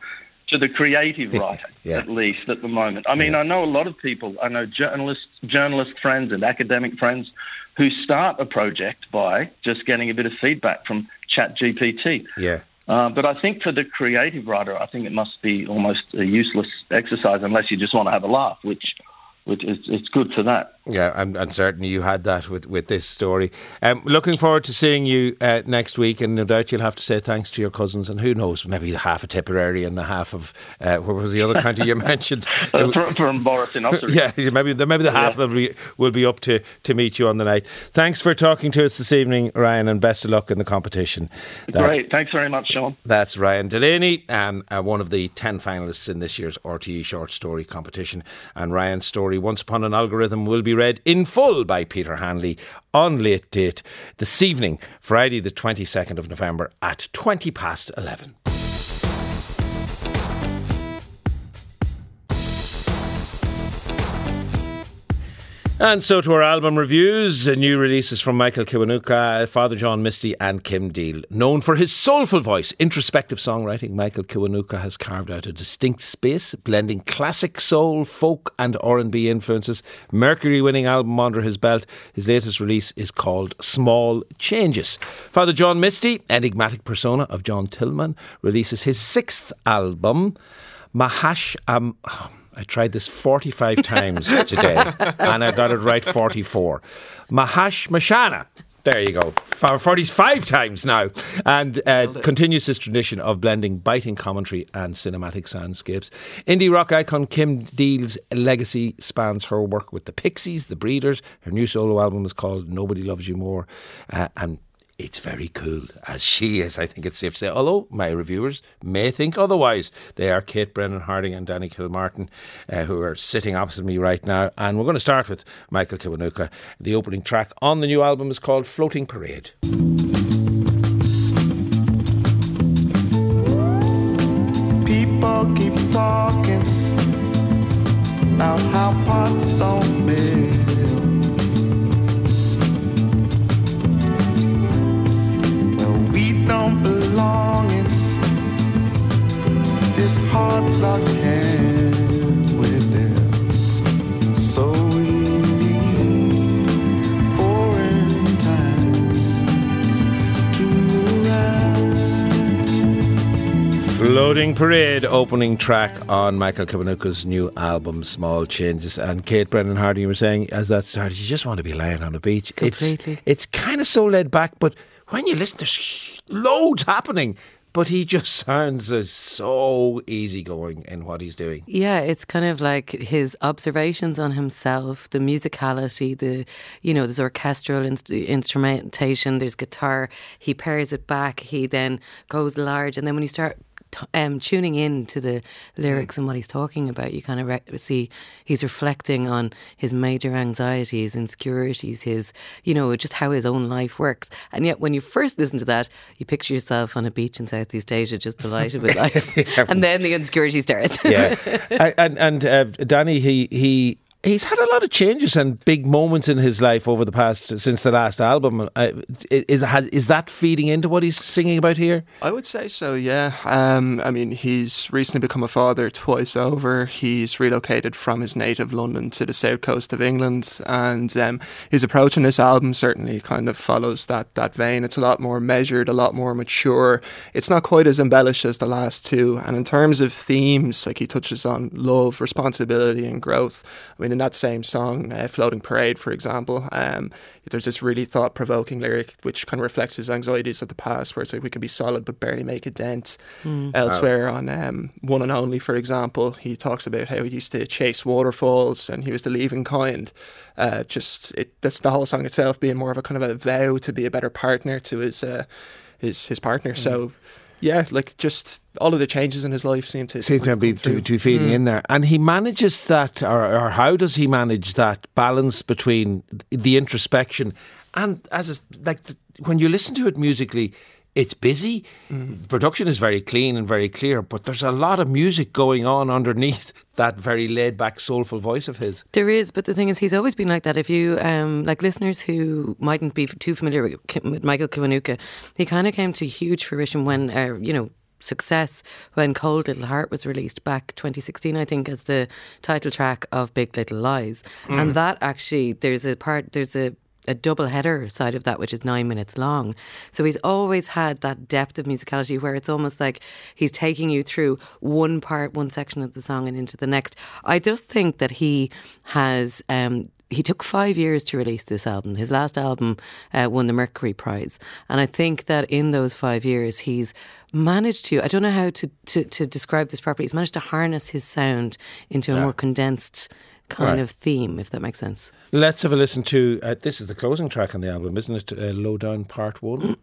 to the creative writer, yeah. at least at the moment. I mean, yeah. I know a lot of people. I know journalists, journalist friends, and academic friends who start a project by just getting a bit of feedback from ChatGPT. Yeah. Uh, but I think for the creative writer, I think it must be almost a useless exercise unless you just want to have a laugh, which, which is it's good for that. Yeah, and, and certainly you had that with, with this story. Um, looking forward to seeing you uh, next week, and no doubt you'll have to say thanks to your cousins, and who knows, maybe the half of Tipperary and the half of, uh, what was the other county you mentioned? uh, from, from Boris in Ulster. Yeah, maybe the, maybe the half yeah. of them will be, will be up to, to meet you on the night. Thanks for talking to us this evening, Ryan, and best of luck in the competition. That, Great, thanks very much, Sean. That's Ryan Delaney, um, uh, one of the ten finalists in this year's R T E short story competition, and Ryan's story, Once Upon an Algorithm, will be read in full by Peter Hanley on Late Date this evening, Friday the twenty-second of November at twenty past eleven. And so to our album reviews, new releases from Michael Kiwanuka, Father John Misty and Kim Deal. Known for his soulful voice, introspective songwriting, Michael Kiwanuka has carved out a distinct space, blending classic soul, folk and R and B influences. Mercury-winning album under his belt. His latest release is called Small Changes. Father John Misty, enigmatic persona of John Tillman, releases his sixth album, Mahash... Um, I tried this forty-five times today and I got it right forty-four. Mahash Mashana. There you go. forty-five times now. And uh, continues his tradition of blending biting commentary and cinematic soundscapes. Indie rock icon Kim Deal's legacy spans her work with the Pixies, the Breeders. Her new solo album is called Nobody Loves You More. Uh, and it's very cool, as she is, I think it's safe to say, although my reviewers may think otherwise. They are Kate Brennan Harding and Danny Kilmartin, uh, who are sitting opposite me right now. And we're going to start with Michael Kiwanuka. The opening track on the new album is called Floating Parade. People keep talking about how pots don't melt. Don't belong in this hard luck hand with them. So we need foreign times to arrive. Floating Parade, opening track on Michael Kiwanuka's new album Small Changes. And Kate Brennan Harding, you were saying as that started, you just want to be lying on a beach. Completely. It's, it's kind of so laid back, but when you listen, there's loads happening, but he just sounds as so easygoing in what he's doing. Yeah, it's kind of like his observations on himself, the musicality, the, you know, there's orchestral inst- instrumentation, there's guitar. He pairs it back, he then goes large, and then when you start t- um, tuning in to the lyrics mm. and what he's talking about, you kind of re- see he's reflecting on his major anxieties, insecurities, his, you know, just how his own life works. And yet when you first listen to that, you picture yourself on a beach in Southeast Asia just delighted with life. yeah. And then the insecurity starts. yeah. And, and uh, Danny, he... he He's had a lot of changes and big moments in his life over the past, since the last album. Uh, is has, is that feeding into what he's singing about here? I would say so, yeah. Um, I mean, he's recently become a father twice over. He's relocated from his native London to the south coast of England, and um, his approach in this album certainly kind of follows that, that vein. It's a lot more measured, a lot more mature. It's not quite as embellished as the last two. And in terms of themes, like he touches on love, responsibility and growth. I mean, in that same song, uh, Floating Parade, for example, um, there's this really thought-provoking lyric which kind of reflects his anxieties of the past, where it's like, we can be solid but barely make a dent. Mm. Elsewhere wow. on um, One and Only, for example, he talks about how he used to chase waterfalls and he was the leaving kind. Uh, just it, that's the whole song itself being more of a kind of a vow to be a better partner to his uh, his his partner. Mm. So yeah, like just all of the changes in his life seem to seem to be to, to be feeding mm. in there, and he manages that, or, or how does he manage that balance between the introspection and as a, like the, when you listen to it musically, it's busy. Mm. The production is very clean and very clear, but there's a lot of music going on underneath that very laid-back, soulful voice of his. There is, but the thing is, he's always been like that. If you, um, like listeners who mightn't be too familiar with, with Michael Kiwanuka, he kind of came to huge fruition when, uh, you know, success when Cold Little Heart was released back twenty sixteen, I think, as the title track of Big Little Lies. Mm. And that actually, there's a part, there's a a double header side of that, which is nine minutes long. So he's always had that depth of musicality where it's almost like he's taking you through one part, one section of the song and into the next. I just think that he has... Um, He took five years to release this album. His last album uh, won the Mercury Prize. And I think that in those five years, he's managed to, I don't know how to, to, to describe this properly, he's managed to harness his sound into a yeah. more condensed kind right. of theme, if that makes sense. Let's have a listen to, uh, this is the closing track on the album, isn't it? Uh, Lowdown Part one. Mm.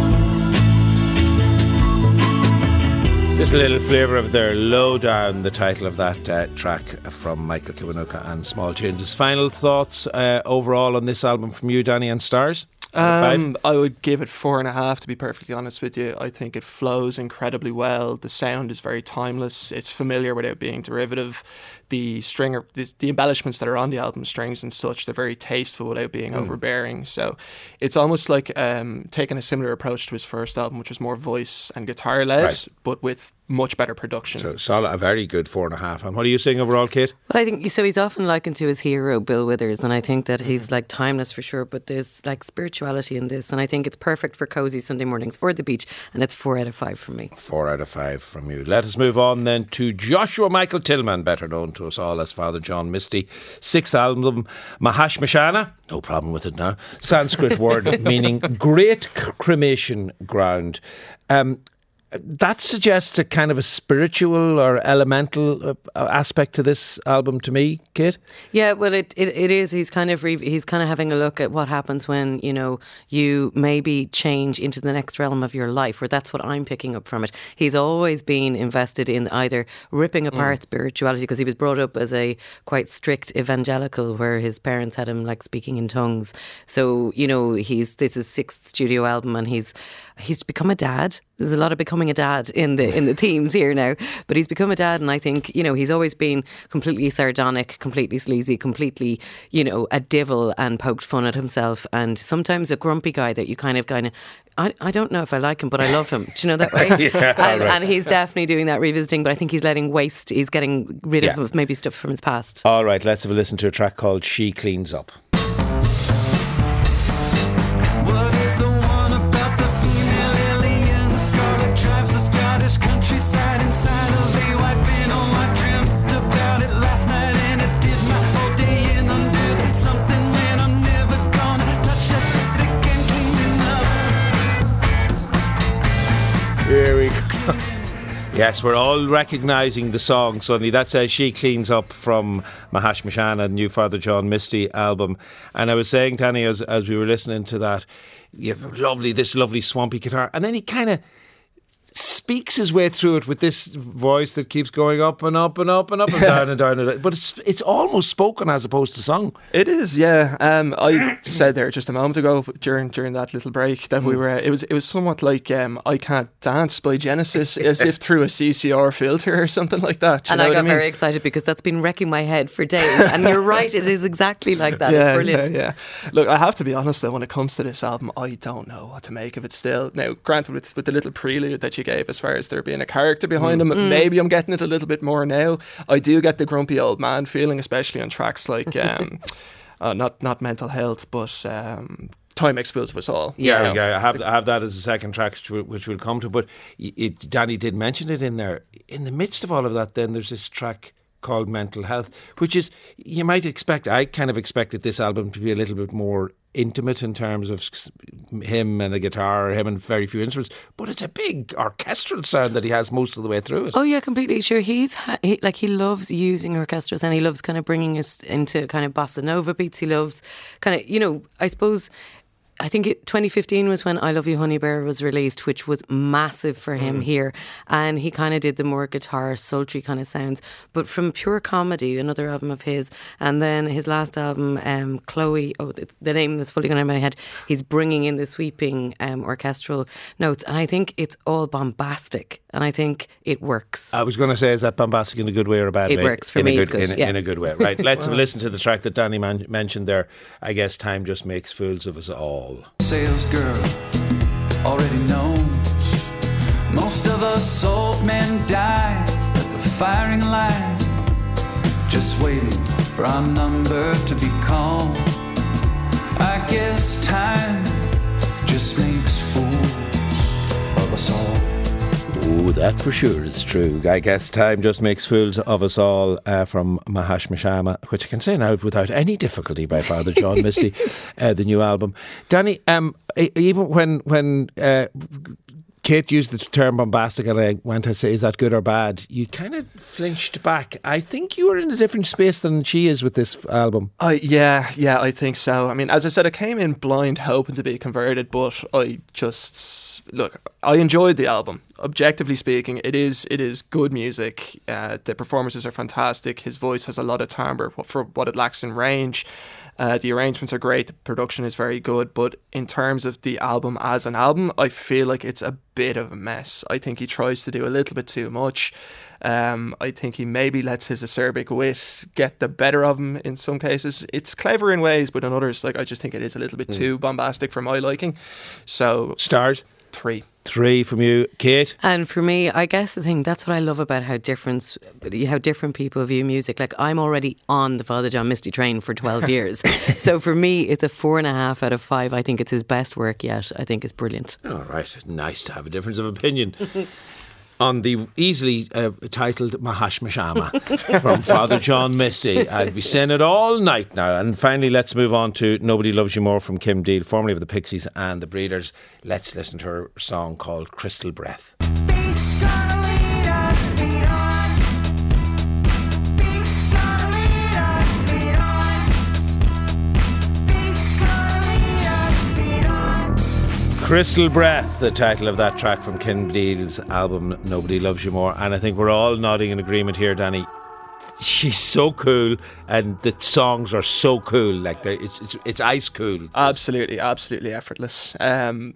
Just a little flavour of their Lowdown, the title of that uh, track from Michael Kiwanuka and Small Changes. Final thoughts uh, overall on this album from you, Danny, and Stars? Um, I would give it four and a half, to be perfectly honest with you. I think it flows incredibly well. The sound is very timeless. It's familiar without being derivative. The stringer, the, the embellishments that are on the album, strings and such, they're very tasteful without being mm. overbearing. So it's almost like um, taking a similar approach to his first album, which was more voice and guitar led, right. but with much better production. So solid, a very good four and a half. And what are you saying overall, Kate? Well, I think so. He's often likened to his hero, Bill Withers, and I think that he's like timeless for sure. But there's like spirituality in this, and I think it's perfect for cozy Sunday mornings or the beach. And it's four out of five from me. Four out of five from you. Let us move on then to Joshua Michael Tillman, better known to us all as Father John Misty. Sixth album, Mahashmashana. No problem with it now. Sanskrit word meaning great cremation ground. Um, That suggests a kind of a spiritual or elemental uh, aspect to this album to me, Kate. Yeah, well, it, it, it is. He's kind of re- he's kind of having a look at what happens when, you know, you maybe change into the next realm of your life, or that's what I'm picking up from it. He's always been invested in either ripping apart mm. spirituality, because he was brought up as a quite strict evangelical, where his parents had him like speaking in tongues. So, you know, he's this is sixth studio album, and he's he's become a dad. There's a lot of becoming a dad in the in the themes here now, but he's become a dad, and I think, you know, he's always been completely sardonic, completely sleazy, completely, you know, a divil, and poked fun at himself, and sometimes a grumpy guy that you kind of kind of I, I don't know if I like him, but I love him. Do you know that way? yeah, and, right. and he's definitely doing that revisiting, but I think he's letting waste, he's getting rid yeah. of maybe stuff from his past. All right, let's have a listen to a track called She Cleans Up. Countryside inside of a white van. Oh, I dreamt about it last night, and it did my whole day in. Undid something, man, I'm never gonna touch that again. Clean up. Here we go. Yes, we're all recognising the song suddenly. That says She Cleans Up from Mahashmashana, new Father John Misty album. And I was saying, Tanny, as, as we were listening to that, you have lovely, this lovely swampy guitar, and then he kind of speaks his way through it with this voice that keeps going up and up and up and up and down and down and down. But it's it's almost spoken as opposed to sung. It is, yeah. Um, I said there just a moment ago during during that little break that mm. we were. It was it was somewhat like um, I Can't Dance by Genesis, as if through a C C R filter or something like that. And I got I mean? very excited because that's been wrecking my head for days. And you're right, it is exactly like that. Yeah, it's brilliant. Yeah, yeah. Look, I have to be honest though, when it comes to this album, I don't know what to make of it still. Now, granted, with with the little prelude that you gave as far as there being a character behind mm. him, mm. maybe I'm getting it a little bit more now. I do get the grumpy old man feeling, especially on tracks like um, uh, not not Mental Health, but um, Time Makes Fools of Us All. Yeah, you know, okay. I have I have that as a second track, which, which we'll come to. But it, Danny did mention it in there. In the midst of all of that, then there's this track called Mental Health, which is, you might expect, I kind of expected this album to be a little bit more intimate in terms of him and a guitar, him and very few instruments, but it's a big orchestral sound that he has most of the way through it. Oh yeah, completely. Sure, he's he, like he loves using orchestras, and he loves kind of bringing us into kind of bossa nova beats. He loves kind of, you know, I suppose I think it, twenty fifteen was when I Love You Honey Bear was released, which was massive for him mm. here. And he kind of did the more guitar, sultry kind of sounds. But from Pure Comedy, another album of his, and then his last album, um, Chloe, oh, the name is fully gone out of my head, he's bringing in the sweeping um, orchestral notes. And I think it's all bombastic. And I think it works. I was going to say, is that bombastic in a good way or a bad it way? It works for in me. A it's good, good. In, yeah. in a good way. Right, let's have a listen to the track that Danny man- mentioned there. I guess Time Just Makes Fools of Us All. Sales girl already knows Most of us old men die at the firing line, just waiting for our number to be called. I guess time just makes fools of us all. Oh, that for sure is true. I guess time just makes fools of us all, uh, from Mahash Mashama, which I can say now without any difficulty, by Father John Misty, uh, the new album. Danny, um, even when when uh, Kate used the term bombastic and I went to say, is that good or bad? You kind of flinched back. I think you were in a different space than she is with this album. Uh, yeah, yeah, I think so. I mean, as I said, I came in blind hoping to be converted, but I just, look, I enjoyed the album. Objectively speaking, it is it is good music. Uh, the performances are fantastic. His voice has a lot of timbre for what it lacks in range. Uh, the arrangements are great. The production is very good. But in terms of the album as an album, I feel like it's a bit of a mess. I think he tries to do a little bit too much. Um, I think he maybe lets his acerbic wit get the better of him in some cases. It's clever in ways, but in others, like I just think it is a little bit mm. too bombastic for my liking. So stars three. Three from you, Kate. And for me, I guess the thing, that's what I love about how different how different people view music. Like, I'm already on the Father John Misty train for twelve years. So for me, it's a four and a half out of five. I think it's his best work yet. I think it's brilliant. All right. Nice to have a difference of opinion on the easily uh, titled Mahash Mashama from Father John Misty. I'll be saying it all night now. And finally, let's move on to Nobody Loves You More from Kim Deal, formerly of the Pixies and the Breeders. Let's listen to her song called Crystal Breath. Crystal Breath, the title of that track from Kim Deal's album Nobody Loves You More. And I think we're all nodding in agreement here, Danny. She's so cool, and the songs are so cool. Like it's it's, it's ice cool. Absolutely, absolutely effortless. Um,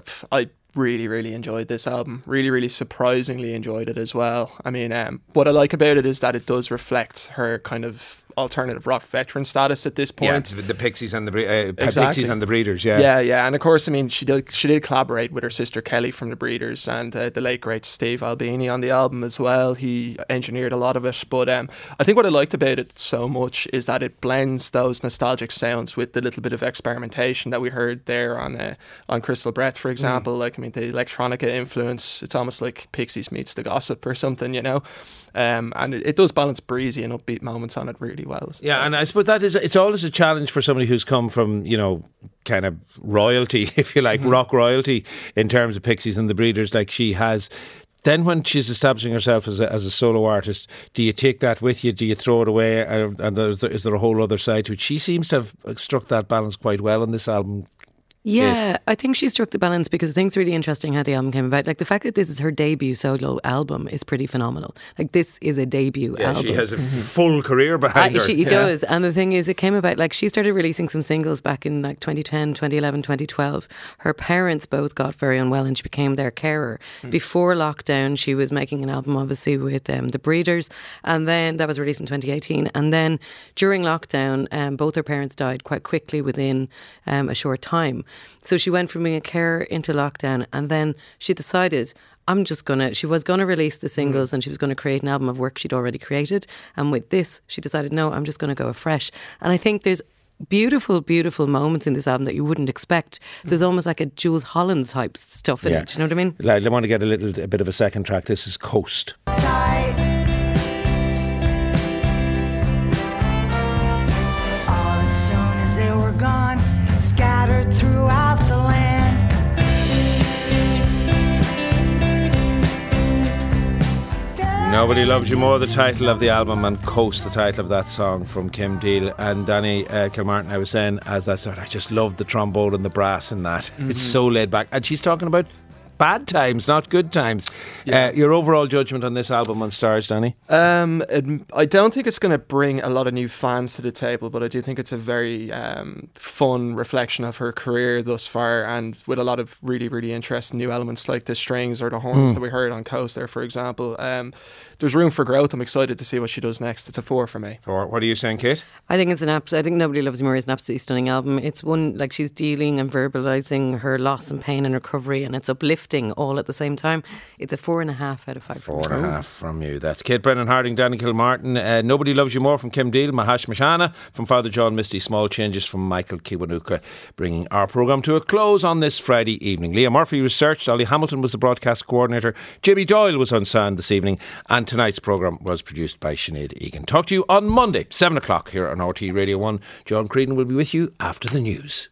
I really, really enjoyed this album. Really, really surprisingly enjoyed it as well. I mean, um, what I like about it is that it does reflect her kind of alternative rock veteran status at this point. Yeah, the Pixies and the uh, exactly. Pixies and the Breeders. Yeah, yeah, yeah. And of course, I mean, she did she did collaborate with her sister Kelly from the Breeders and uh, the late great Steve Albini on the album as well. He engineered a lot of it. But um, I think what I liked about it so much is that it blends those nostalgic sounds with the little bit of experimentation that we heard there on uh, on Crystal Breath, for example. Mm. Like, I mean, the electronica influence. It's almost like Pixies meets The Gossip or something, you know. Um, and it, it does balance breezy and upbeat moments on it really well. Yeah, and I suppose that is, it's always a challenge for somebody who's come from, you know, kind of royalty, if you like, mm-hmm. rock royalty in terms of Pixies and the Breeders, like she has. Then when she's establishing herself as a, as a solo artist, do you take that with you? Do you throw it away? And there's, is there a whole other side to it? She seems to have struck that balance quite well on this album. Yeah, I think she struck the balance because I think it's really interesting how the album came about. Like, the fact that this is her debut solo album is pretty phenomenal. Like, this is a debut yeah, album. She has a full career behind uh, her. She yeah. does. And the thing is, it came about, like, she started releasing some singles back in like twenty ten, twenty eleven, twenty twelve. Her parents both got very unwell and she became their carer. Mm. Before lockdown, she was making an album, obviously, with um, the Breeders. And then that was released in twenty eighteen. And then during lockdown, um, both her parents died quite quickly within um, a short time. So she went from being a carer into lockdown, and then she decided, I'm just gonna, she was gonna release the singles mm. and she was gonna create an album of work she'd already created. And with this, she decided, no, I'm just gonna go afresh. And I think there's beautiful, beautiful moments in this album that you wouldn't expect. There's almost like a Jules Holland type stuff in yeah. it. You know what I mean? I want to get a little a bit of a second track. This is Coast. Scattered throughout the land. Nobody Loves You More, the title of the album, and Coast, the title of that song from Kim Deal. And Danny uh, Kilmartin, I was saying, as I started, I just loved the trombone and the brass in that. Mm-hmm. It's so laid back. And she's talking about bad times, not good times. Yeah. Uh, your overall judgment on this album on Stars, Danny? Um, it, I don't think it's going to bring a lot of new fans to the table, but I do think it's a very um, fun reflection of her career thus far, and with a lot of really, really interesting new elements like the strings or the horns mm. that we heard on Coast there, for example. Um, there's room for growth. I'm excited to see what she does next. It's a four for me. Four. What are you saying, Kate? I think it's an absolute. I think Nobody Loves You More is an absolutely stunning album. It's one, like, she's dealing and verbalising her loss and pain and recovery, and it's uplifting. acting all at the same time. It's a four and a half out of five. Four and a half from you. That's Kate Brennan Harding, Danny Kilmartin. Uh, Nobody Loves You More from Kim Deal. Mahash Mashana from Father John Misty. Small Changes from Michael Kiwanuka, bringing our programme to a close on this Friday evening. Leah Murphy researched. Ollie Hamilton was the broadcast coordinator. Jimmy Doyle was on sound this evening. And tonight's programme was produced by Sinead Egan. Talk to you on Monday, seven o'clock here on R T Radio one. John Creedon will be with you after the news.